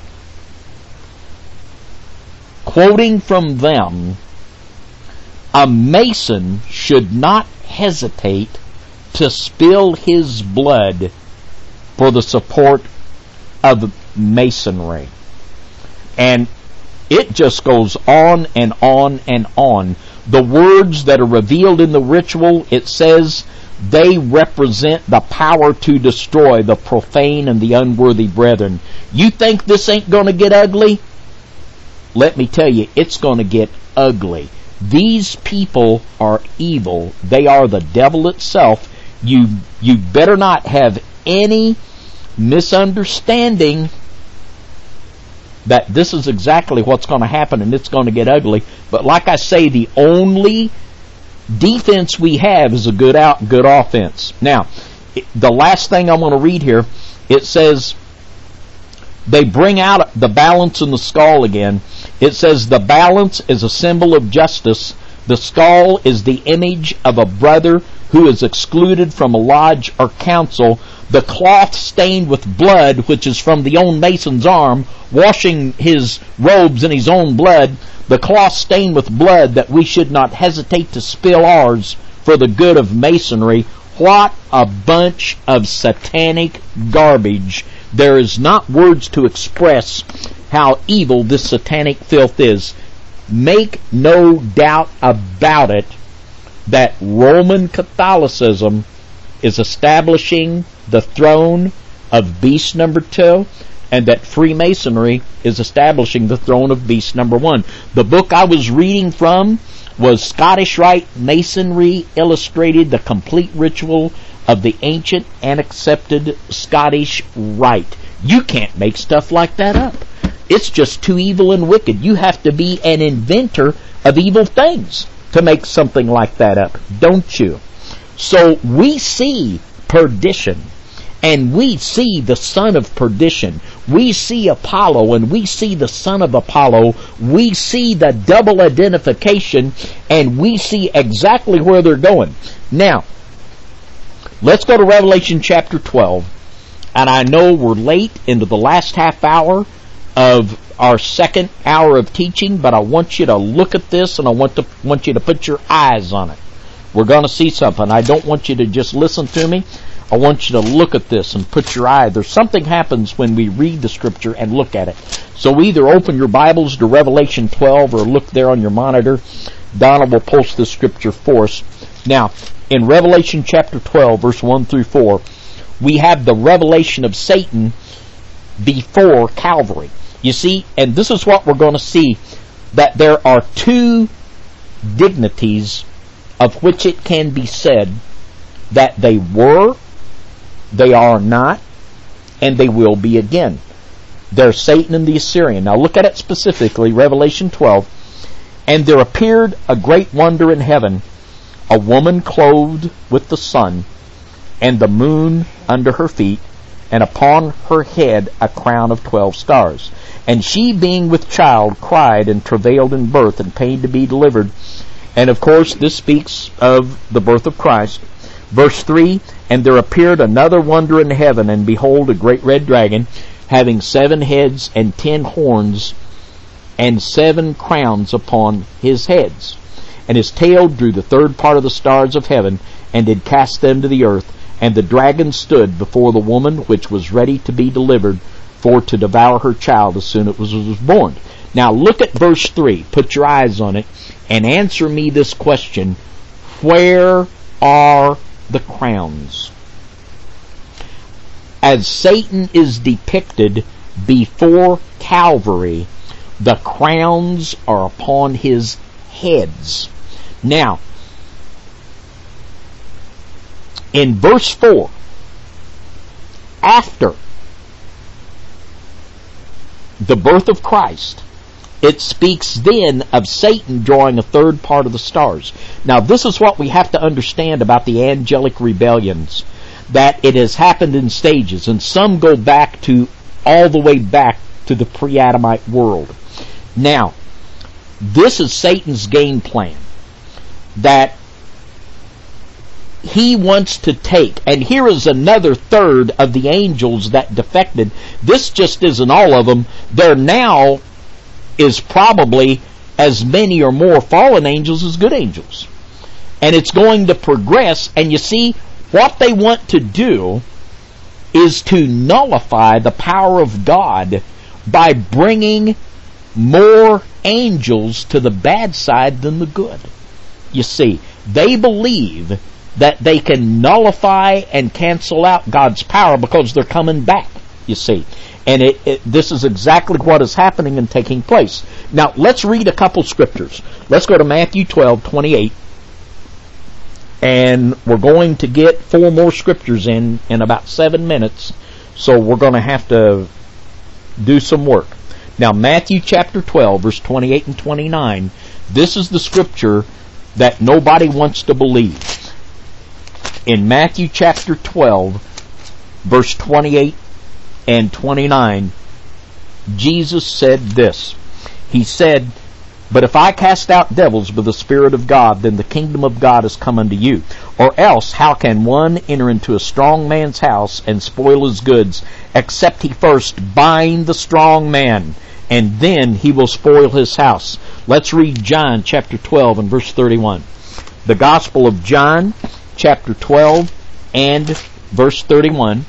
Quoting from them, a mason should not hesitate to spill his blood for the support of masonry. And it just goes on and on and on. The words that are revealed in the ritual, it says, they represent the power to destroy the profane and the unworthy brethren. You think this ain't going to get ugly? Let me tell you, it's going to get ugly. These people are evil. They are the devil itself. You, you better not have any misunderstanding that this is exactly what's going to happen and it's going to get ugly. But like I say, the only defense we have is a good out, good offense. Now, the last thing I'm going to read here, it says, they bring out the balance and the skull again. It says, the balance is a symbol of justice. The skull is the image of a brother who is excluded from a lodge or council. The cloth stained with blood, which is from the own mason's arm, washing his robes in his own blood. The cloth stained with blood, that we should not hesitate to spill ours for the good of masonry. What a bunch of satanic garbage. There is not words to express how evil this satanic filth is. Make no doubt about it that Roman Catholicism is establishing the throne of beast number two, and that Freemasonry is establishing the throne of beast number one. The book I was reading from was Scottish Rite Masonry Illustrated, the complete ritual of the ancient and accepted Scottish Rite. You can't make stuff like that up. It's just too evil and wicked. You have to be an inventor of evil things to make something like that up, don't you? So we see perdition, and we see the son of perdition. We see Apollo, and we see the son of Apollo. We see the double identification, and we see exactly where they're going. Now, let's go to Revelation chapter twelve. And I know we're late into the last half hour of our second hour of teaching, but I want you to look at this, and I want to want you to put your eyes on it. We're going to see something. I don't want you to just listen to me. I want you to look at this and put your eye. There's something happens when we read the scripture and look at it. So either open your Bibles to Revelation twelve or look there on your monitor. Donna will post the scripture for us. Now, in Revelation chapter twelve, verse one through four, we have the revelation of Satan before Calvary. You see, and this is what we're going to see, that there are two dignities of which it can be said that they were They are not, and they will be again. They're Satan and the Assyrian. Now look at it specifically, Revelation twelve. And there appeared a great wonder in heaven, a woman clothed with the sun, and the moon under her feet, and upon her head a crown of twelve stars. And she, being with child, cried and travailed in birth, and pain to be delivered. And of course, this speaks of the birth of Christ. Verse three, and there appeared another wonder in heaven, and behold, a great red dragon, having seven heads and ten horns, and seven crowns upon his heads. And his tail drew the third part of the stars of heaven, and did cast them to the earth. And the dragon stood before the woman, which was ready to be delivered, for to devour her child as soon as it was born. Now look at verse three. Put your eyes on it, and answer me this question. Where are the crowns? As Satan is depicted before Calvary, the crowns are upon his heads. Now, in verse four, after the birth of Christ, it speaks then of Satan drawing a third part of the stars. Now, this is what we have to understand about the angelic rebellions, that it has happened in stages, and some go back to all the way back to the pre-Adamite world. Now, this is Satan's game plan, that he wants to take, and here is another third of the angels that defected. This just isn't all of them. There now is probably as many or more fallen angels as good angels. And it's going to progress, and you see, what they want to do is to nullify the power of God by bringing more angels to the bad side than the good. You see, they believe that they can nullify and cancel out God's power because they're coming back, you see. And it, it, this is exactly what is happening and taking place. Now, let's read a couple scriptures. Let's go to Matthew twelve twenty-eight. And we're going to get four more scriptures in in about seven minutes. So we're going to have to do some work. Now, Matthew chapter twelve, verse twenty-eight and twenty-nine. This is the scripture that nobody wants to believe. In Matthew chapter twelve, verse twenty-eight and twenty-nine, Jesus said this. He said, "But if I cast out devils with the Spirit of God, then the kingdom of God is come unto you. Or else, how can one enter into a strong man's house and spoil his goods, except he first bind the strong man, and then he will spoil his house?" Let's read John chapter twelve and verse thirty-one. The Gospel of John chapter twelve and verse thirty-one.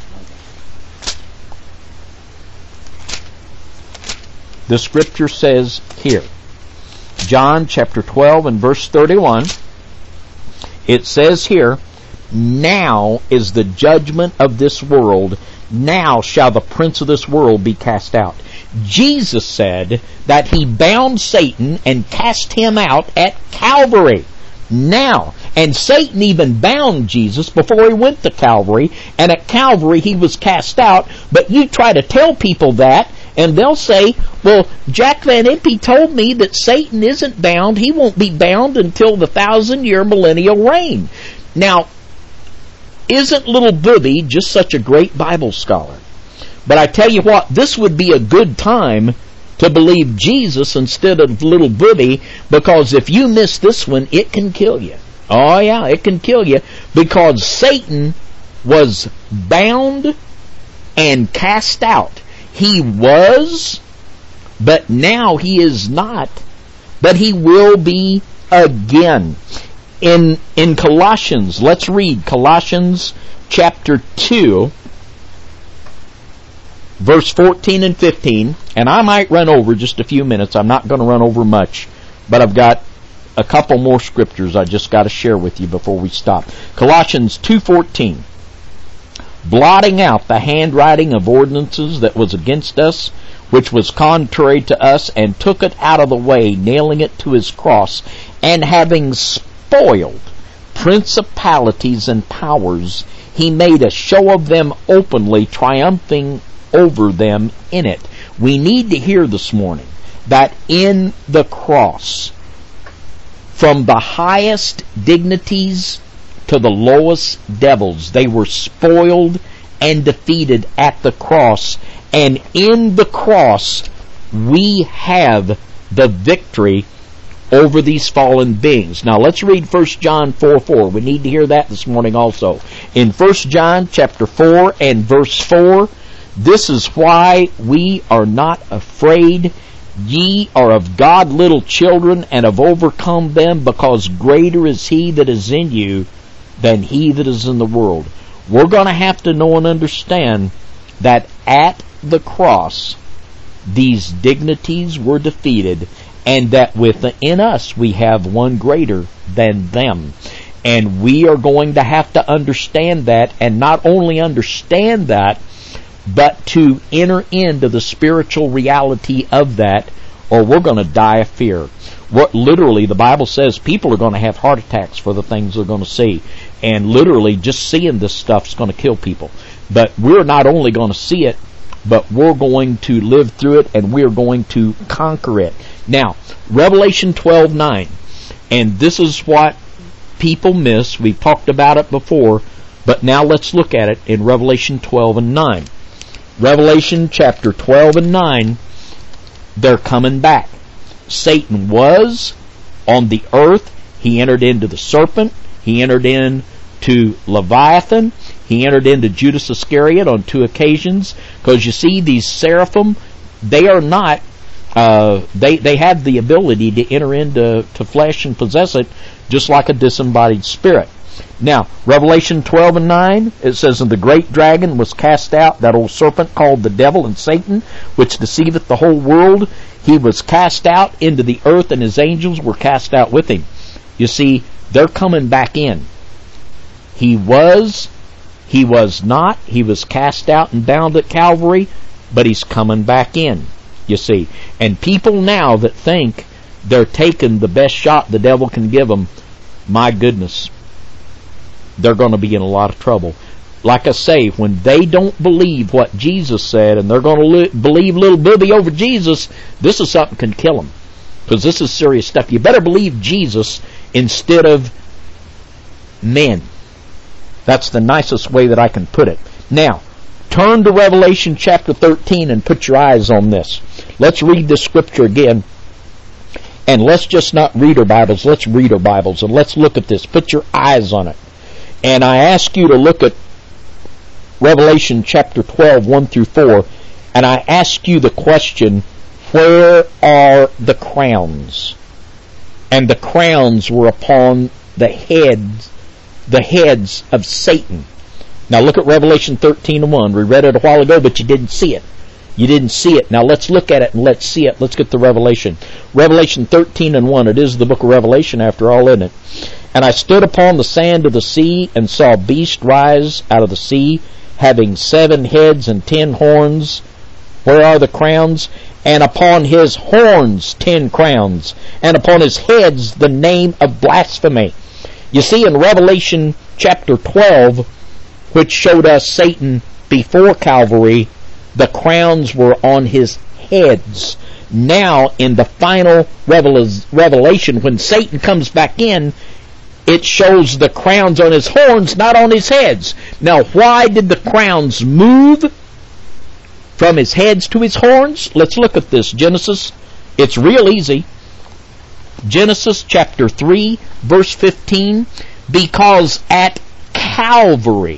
The scripture says here, John chapter twelve and verse thirty-one, it says here, "Now is the judgment of this world. Now shall the prince of this world be cast out." Jesus said that he bound Satan and cast him out at Calvary. Now, and Satan even bound Jesus before he went to Calvary, and at Calvary he was cast out. But you try to tell people that, and they'll say, "Well, Jack Van Impe told me that Satan isn't bound. He won't be bound until the thousand-year millennial reign." Now, isn't little Booby just such a great Bible scholar? But I tell you what, this would be a good time to believe Jesus instead of little Booby, because if you miss this one, it can kill you. Oh yeah, it can kill you, because Satan was bound and cast out. He was, but now he is not, but he will be again. In in Colossians, let's read Colossians chapter two, verse fourteen and fifteen, and I might run over just a few minutes. I'm not going to run over much, but I've got a couple more scriptures I just got to share with you before we stop. Colossians two fourteen. "Blotting out the handwriting of ordinances that was against us, which was contrary to us, and took it out of the way, nailing it to his cross, and having spoiled principalities and powers. He made a show of them openly, triumphing over them in it. We need to hear this morning that in the cross, from the highest dignities to the lowest devils, they were spoiled and defeated at the cross. And in the cross, we have the victory over these fallen beings. Now let's read First John four four. We need to hear that this morning also. In First John chapter four and verse four, this is why we are not afraid. Ye are of God little children, and have overcome them, because greater is he that is in you than he that is in the world. We're going to have to know and understand that at the cross, these dignities were defeated, and that within us we have one greater than them. And we are going to have to understand that, and not only understand that, but to enter into the spiritual reality of that, or we're going to die of fear. What literally the Bible says, people are going to have heart attacks for the things they're going to see. And literally just seeing this stuff is going to kill people. But we're not only going to see it, but we're going to live through it, and we're going to conquer it. Now, Revelation twelve nine, and this is what people miss. We've talked about it before, but now let's look at it in Revelation twelve and nine. Revelation chapter twelve and nine, they're coming back. Satan was on the earth. He entered into the serpent. He entered into Leviathan. He entered into Judas Iscariot on two occasions. Because you see, these seraphim, they are not, uh, they, they have the ability to enter into to flesh and possess it, just like a disembodied spirit. Now, Revelation twelve and nine, it says, And the great dragon was cast out, that old serpent called the devil and Satan, which deceiveth the whole world. He was cast out into the earth, and his angels were cast out with him. You see, they're coming back in. He was, he was not, he was cast out and bound at Calvary, but he's coming back in, you see. And people now that think they're taking the best shot the devil can give them, my goodness, they're going to be in a lot of trouble. Like I say, when they don't believe what Jesus said, and they're going to li- believe little booby over Jesus, this is something that can kill them. Because this is serious stuff. You better believe Jesus instead of men. That's the nicest way that I can put it. Now, turn to Revelation chapter thirteen and put your eyes on this. Let's read this scripture again. And let's just not read our Bibles. Let's read our Bibles. And let's look at this. Put your eyes on it. And I ask you to look at Revelation chapter twelve, one through four. And I ask you the question, where are the crowns? And the crowns were upon the heads, the heads of Satan. Now look at Revelation thirteen and one. We read it a while ago, but you didn't see it. You didn't see it. Now let's look at it and let's see it. Let's get the Revelation. Revelation thirteen and one. It is the book of Revelation after all, isn't it? And I stood upon the sand of the sea and saw a beast rise out of the sea, having seven heads and ten horns. Where are the crowns? And upon his horns ten crowns, and upon his heads the name of blasphemy. You see, in Revelation chapter twelve, which showed us Satan before Calvary, the crowns were on his heads. Now, in the final revelation, when Satan comes back in, it shows the crowns on his horns, not on his heads. Now, why did the crowns move from his heads to his horns? Let's look at this. Genesis, it's real easy. Genesis chapter three, verse fifteen. Because at Calvary,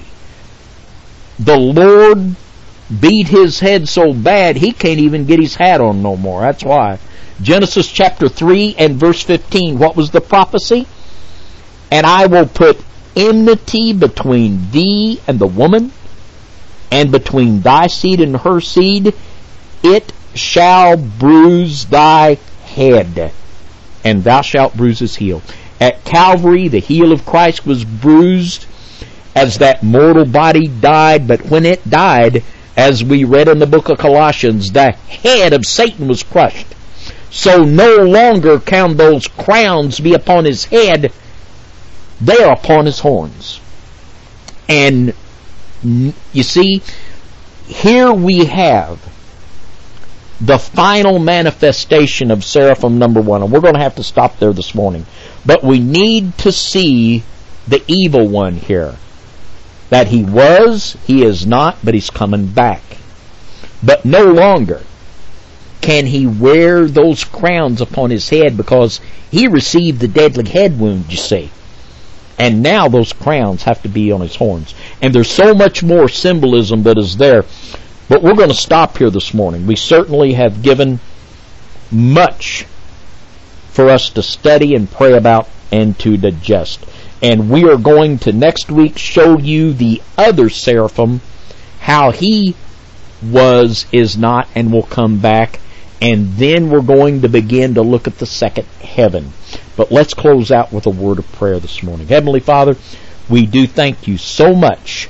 the Lord beat his head so bad he can't even get his hat on no more. That's why. Genesis chapter three and verse fifteen. What was the prophecy? And I will put enmity between thee and the woman, and between thy seed and her seed. It shall bruise thy head, and thou shalt bruise his heel. At Calvary, the heel of Christ was bruised as that mortal body died, but when it died, as we read in the book of Colossians, the head of Satan was crushed. So no longer can those crowns be upon his head, They are upon his horns. And you see, here we have the final manifestation of seraphim number one. And we're going to have to stop there this morning. But we need to see the evil one here. That he was, he is not, but he's coming back. But no longer can he wear those crowns upon his head, because he received the deadly head wound, you see. And now those crowns have to be on his horns. And there's so much more symbolism that is there. But we're going to stop here this morning. We certainly have given much for us to study and pray about and to digest. And we are going to next week show you the other seraphim, how he was, is not, and will come back. And then we're going to begin to look at the second heaven. But let's close out with a word of prayer this morning. Heavenly Father, we do thank you so much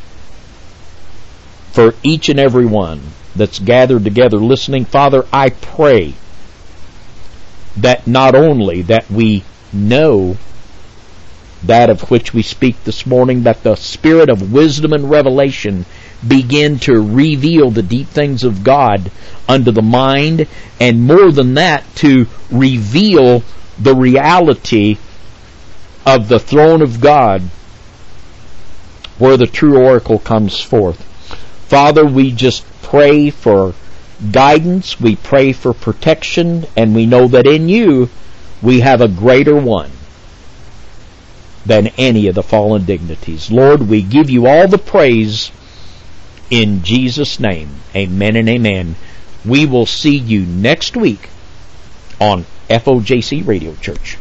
for each and every one that's gathered together listening. Father, I pray that not only that we know that of which we speak this morning, that the spirit of wisdom and revelation begin to reveal the deep things of God unto the mind, and more than that, to reveal the reality of the throne of God where the true oracle comes forth. Father, we just pray for guidance, we pray for protection, and we know that in you we have a greater one than any of the fallen dignities. Lord, we give you all the praise in Jesus' name. Amen and amen. We will see you next week on F O J C Radio Church.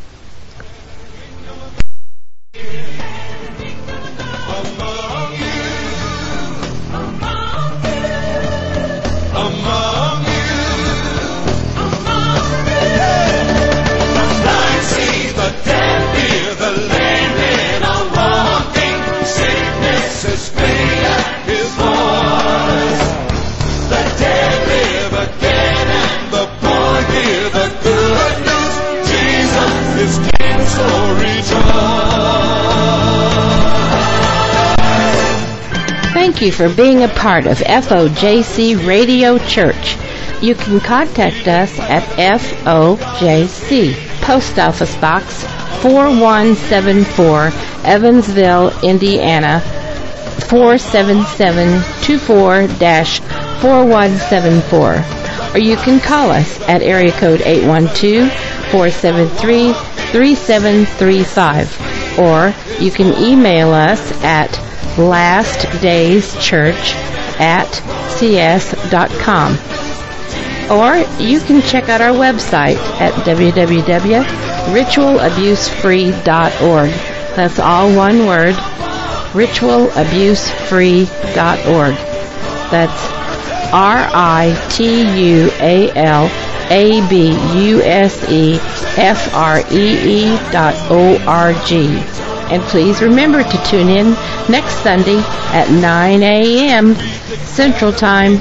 Thank you for being a part of F O J C Radio Church. You can contact us at F O J C, Post Office Box four one seven four, Evansville, Indiana four seven seven two four, four one seven four. Or you can call us at area code eight one two, four seven three, three seven three five. Or you can email us at lastdayschurch at c s dot com. Or you can check out our website at w w w dot ritual abuse free dot org. That's all one word, ritual abuse free dot org. That's R I T U A L A B U S E F R E E dot O R G. And please remember to tune in next Sunday at nine a.m. Central Time.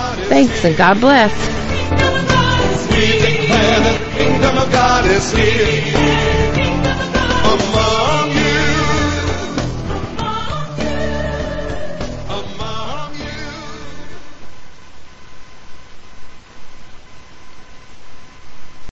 Thanks and God bless. We declare the kingdom of God is here.